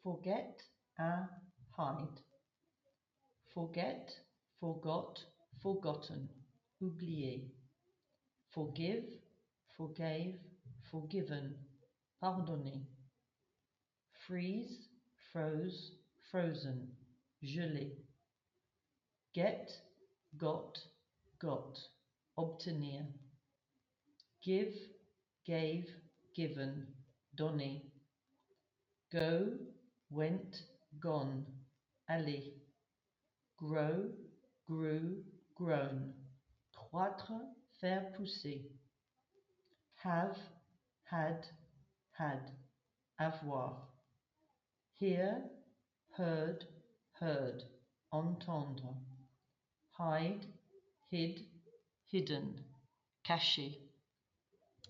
forget, un, hide. Forget, forgot, forgotten, oublié. Forgive, forgave, forgiven, pardonné. Freeze, froze, frozen, gelé. Get, got, got, obtenir. Give, gave, given, donner. Go, went, gone, aller. Grow, grew, grown. Croître, faire pousser. Have, had, avoir. Hear, heard, heard, entendre. Hide, hid, hidden, caché.